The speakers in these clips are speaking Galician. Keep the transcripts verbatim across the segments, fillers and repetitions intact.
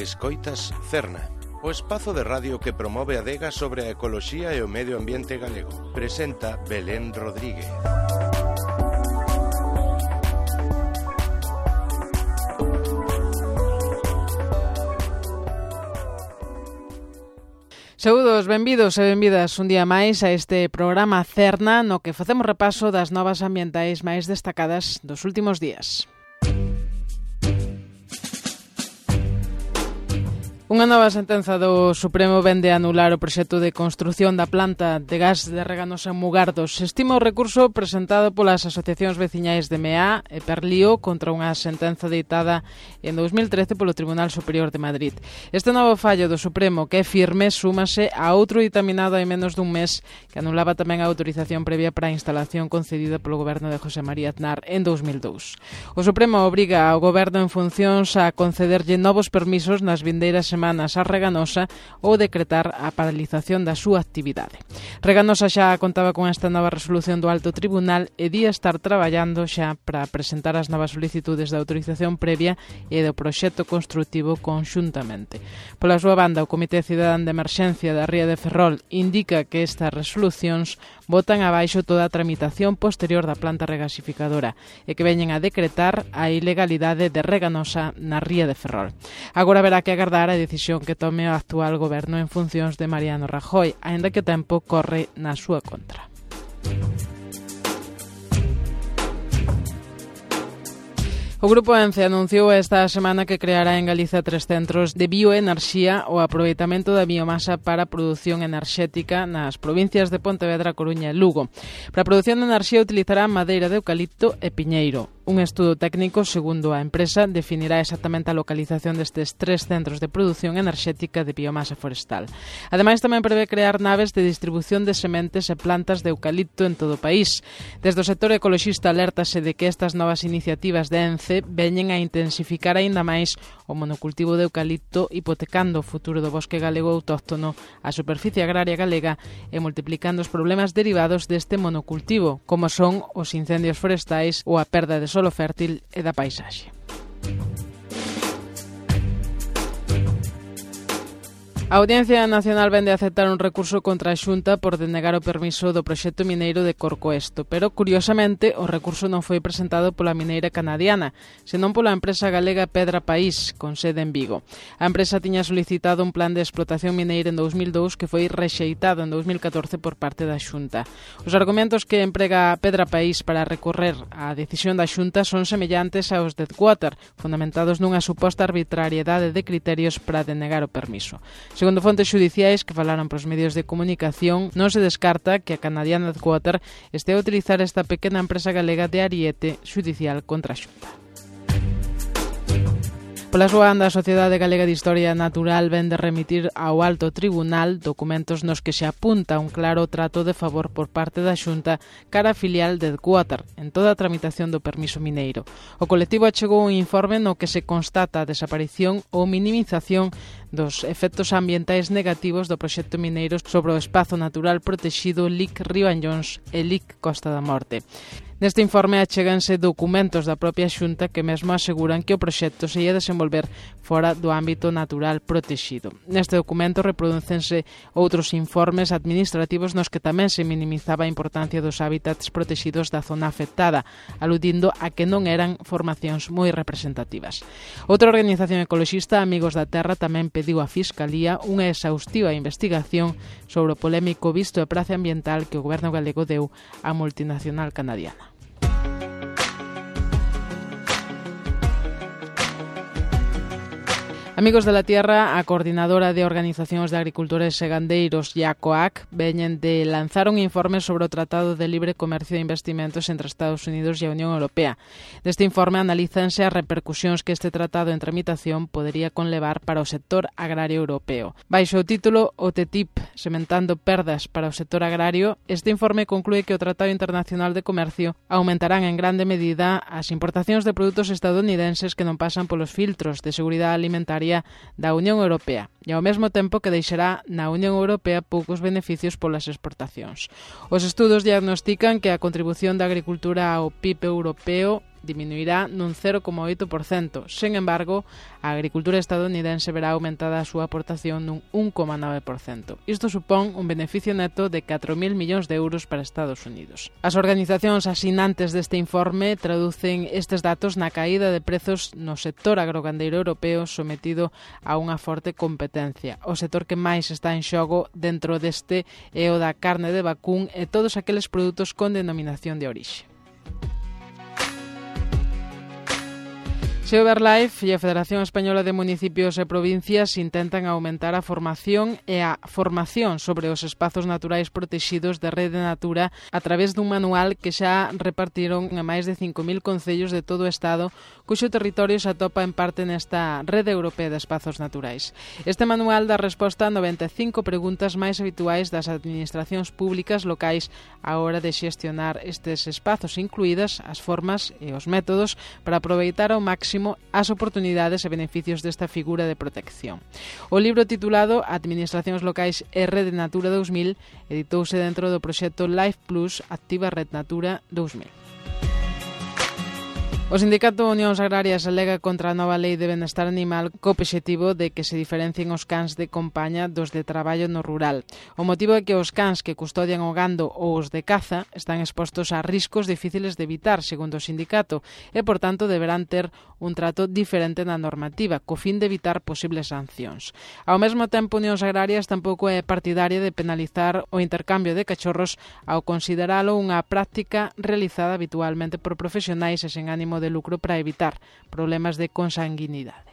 Escoitas Cerna, o espazo de radio que promove a adega sobre a ecoloxía e o medio ambiente galego. Presenta Belén Rodríguez. Saúdos, benvidos e benvidas un día máis a este programa Cerna, no que facemos repaso das novas ambientais máis destacadas dos últimos días. Unha nova sentenza do Supremo vende a anular o proxecto de construción da planta de gas de Reganosa en Mugardos. Estima o recurso presentado polas asociacións veciñais de Meá e Perlío contra unha sentenza deitada en dous mil trece polo Tribunal Superior de Madrid. Este novo fallo do Supremo, que é firme, súmase a outro ditaminado hai menos dun mes que anulaba tamén a autorización previa para a instalación concedida polo goberno de José María Aznar en dous mil dous. O Supremo obriga ao goberno en funcións a concederlle novos permisos nas vindeiras semanas a Reganosa ou decretar a paralización da súa actividade. Reganosa xa contaba con esta nova resolución do Alto Tribunal e día estar traballando xa para presentar as novas solicitudes de autorización previa e do proxecto construtivo conxuntamente. Pola súa banda, o Comité Cidadán de Emerxencia da Ría de Ferrol indica que estas resolucións botan abaixo toda a tramitación posterior da planta regasificadora e que veñen a decretar a ilegalidade de Reganosa na Ría de Ferrol. Agora haberá que agardar a decisión que tome o actual goberno en funcións de Mariano Rajoy, aínda que o tempo corre na súa contra. O Grupo ENCE anunciou esta semana que creará en Galiza tres centros de bioenerxía o aproveitamento da biomasa para a produción enerxética nas provincias de Pontevedra, Coruña e Lugo. Para a produción de enerxía utilizará madeira de eucalipto e piñeiro. Un estudo técnico, segundo a empresa, definirá exactamente a localización destes tres centros de produción enerxética de biomasa forestal. Ademais, tamén prevé crear naves de distribución de sementes e plantas de eucalipto en todo o país. Desde o sector ecoloxista alértase de que estas novas iniciativas de ENCE veñen a intensificar aínda máis o monocultivo de eucalipto, hipotecando o futuro do bosque galego autóctono, a superficie agraria galega e multiplicando os problemas derivados deste monocultivo, como son os incendios forestais ou a perda de solo fértil e da paisaxe. A Audiencia Nacional vende a aceptar un recurso contra a Xunta por denegar o permiso do proxecto mineiro de Corcoesto, pero, curiosamente, o recurso non foi presentado pola mineira canadiana, senón pola empresa galega Pedra País, con sede en Vigo. A empresa tiña solicitado un plan de explotación mineira en dous mil dous que foi rexeitado en dous mil catorce por parte da Xunta. Os argumentos que emprega Pedra País para recorrer á decisión da Xunta son semellantes aos de Deadwater, fundamentados nunha suposta arbitrariedade de criterios para denegar o permiso. Segundo fontes xudiciais que falaron pros medios de comunicación, non se descarta que a canadiana Deadwater este a utilizar esta pequena empresa galega de ariete xudicial contra a Xunta. Pola súa banda, a Sociedade Galega de Historia Natural vende remitir ao Alto Tribunal documentos nos que se apunta un claro trato de favor por parte da Xunta cara a filial de Deadwater en toda a tramitación do permiso mineiro. O colectivo achegou un informe no que se constata a desaparición ou minimización dos efectos ambientais negativos do proxecto mineiro sobre o espazo natural protexido L I C Río Anllóns e L I C Costa da Morte. Neste informe acheganse documentos da propia Xunta que mesmo aseguran que o proxecto se ia desenvolver fora do ámbito natural protexido. Neste documento reprodúcense outros informes administrativos nos que tamén se minimizaba a importancia dos hábitats protexidos da zona afectada, aludindo a que non eran formacións moi representativas. Outra organización ecoloxista, Amigos da Terra, tamén pediu á Fiscalía unha exhaustiva investigación sobre o polémico visto de praza ambiental que o goberno galego deu á multinacional canadiana. Amigos de la Tierra, a Coordinadora de Organizacións de Agricultores e Gandeiros e a COAC veñen de lanzar un informe sobre o Tratado de Libre Comercio e Investimentos entre Estados Unidos e a Unión Europea. Deste informe analízanse as repercusións que este tratado en tramitación podería conlevar para o sector agrario europeo. Baixo o título O T T I P, sementando perdas para o sector agrario, este informe conclúe que o Tratado Internacional de Comercio aumentarán en grande medida as importacións de produtos estadounidenses que non pasan polos filtros de seguridade alimentaria da Unión Europea e ao mesmo tempo que deixará na Unión Europea poucos beneficios polas exportacións. Os estudos diagnostican que a contribución da agricultura ao P I B europeo diminuirá nun cero coma oito por cento. Sen embargo, a agricultura estadounidense verá aumentada a súa aportación nun un coma nove por cento. Isto supón un beneficio neto de catro mil millóns de euros para Estados Unidos. As organizacións asinantes deste informe traducen estes datos na caída de prezos no sector agrogandeiro europeo sometido a unha forte competencia. O sector que máis está en xogo dentro deste é o da carne de vacún e todos aqueles produtos con denominación de orixe. Geoverlife e a Federación Española de Municipios e Provincias intentan aumentar a formación e a formación sobre os espazos naturais protexidos de Rede Natura a través dun manual que xa repartiron a máis de cinco mil concellos de todo o Estado, cuxo territorio se atopa en parte nesta Rede Europea de Espazos Naturais. Este manual dá resposta a noventa e cinco preguntas máis habituais das administracións públicas locais á hora de xestionar estes espazos, incluídas as formas e os métodos para aproveitar ao máximo as oportunidades e beneficios desta figura de protección. O libro titulado Administracións Locais e Rede Natura dous mil editouse dentro do proxecto Life Plus Activa Red Natura dous mil. O Sindicato Unións Agrarias alega contra a nova Lei de Benestar Animal co obxectivo de que se diferencien os cans de compaña dos de traballo no rural. O motivo é que os cans que custodian o gando ou os de caza están expostos a riscos difíciles de evitar, segundo o sindicato, e, por tanto, deberán ter un trato diferente na normativa, co fin de evitar posibles sancións. Ao mesmo tempo, Unións Agrarias tampouco é partidaria de penalizar o intercambio de cachorros ao consideralo unha práctica realizada habitualmente por profesionais e sen ánimo de lucro para evitar problemas de consanguinidade.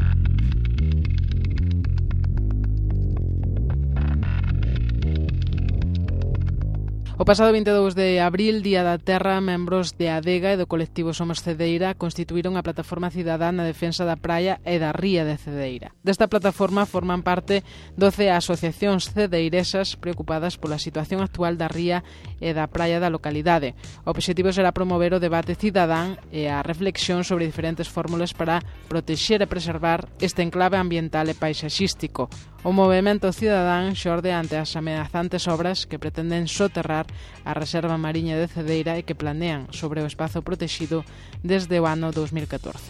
O pasado vinte e dous de abril, Día da Terra, membros de Adega e do colectivo Somos Cedeira constituíron a plataforma cidadá na defensa da praia e da ría de Cedeira. Desta plataforma forman parte doce asociacións cedeiresas preocupadas pola situación actual da ría e da praia da localidade. O obxectivo será promover o debate cidadán e a reflexión sobre diferentes fórmulas para protexer e preservar este enclave ambiental e paisaxístico. O movemento cidadán xorde ante as ameazantes obras que pretenden soterrar a Reserva Mariña de Cedeira e que planean sobre o espazo protexido desde o ano dos mil catorce.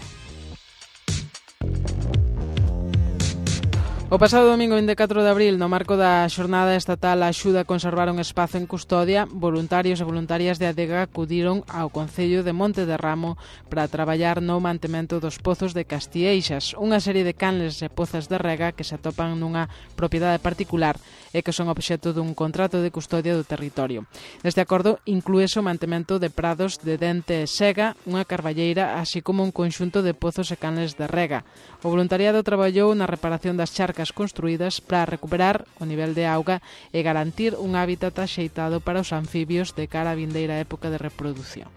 O pasado domingo vinte e catro de abril, no marco da xornada estatal a axuda a conservar un espazo en custodia, voluntarios e voluntarias de Adega acudiron ao Concello de Monte de Ramo para traballar no mantemento dos pozos de Castieixas, unha serie de canles e pozas de rega que se atopan nunha propiedade particular e que son obxecto dun contrato de custodia do territorio. Neste acordo inclúese o mantemento de prados de dente e sega, unha carballeira, así como un conxunto de pozos e canles de rega. O voluntariado traballou na reparación das charcas construídas para recuperar o nivel de auga e garantir un hábitat axeitado para os anfibios de cara á vindeira época de reproducción.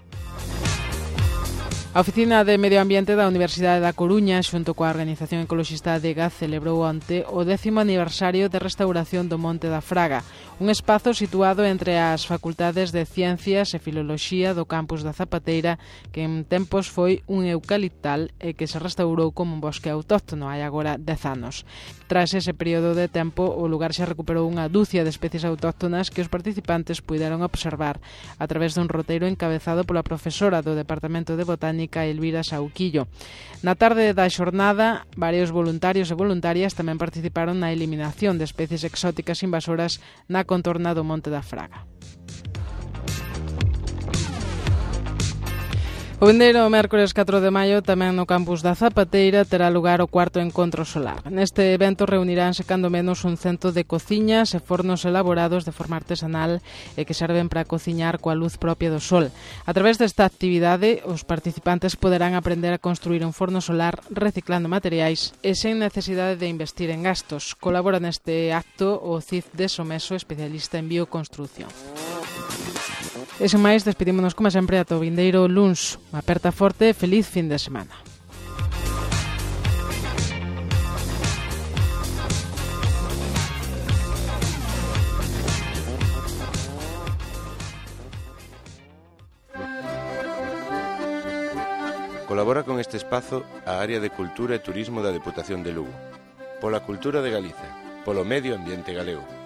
A Oficina de Medio Ambiente da Universidade da Coruña, xunto coa Organización Ecoloxista Adega, celebrou onte o décimo aniversario de restauración do Monte da Fraga, un espazo situado entre as facultades de Ciencias e Filoloxía do campus da Zapateira, que en tempos foi un eucaliptal e que se restaurou como un bosque autóctono hai agora dez anos. Tras ese período de tempo, o lugar xa recuperou unha dúcia de especies autóctonas que os participantes puideron observar a través dun roteiro encabezado pola profesora do Departamento de Botánica Elvira Sauquillo. Na tarde da xornada, varios voluntarios e voluntarias tamén participaron na eliminación de especies exóticas invasoras na contorna do Monte da Fraga. O vindeiro mércores catro de maio, tamén no campus da Zapateira, terá lugar o cuarto encontro solar. Neste evento reuniránse cando menos un cento de cociñas e fornos elaborados de forma artesanal e que serven para cociñar coa luz propia do sol. A través desta actividade, os participantes poderán aprender a construir un forno solar reciclando materiais e sen necesidade de investir en gastos. Colabora neste acto o C I F de Someso, especialista en bioconstrucción. E sen máis, despedímonos como sempre ata o vindeiro luns. Unha aperta forte e feliz fin de semana. Colabora con este espazo a Área de Cultura e Turismo da Deputación de Lugo. Pola cultura de Galiza, polo medio ambiente galego.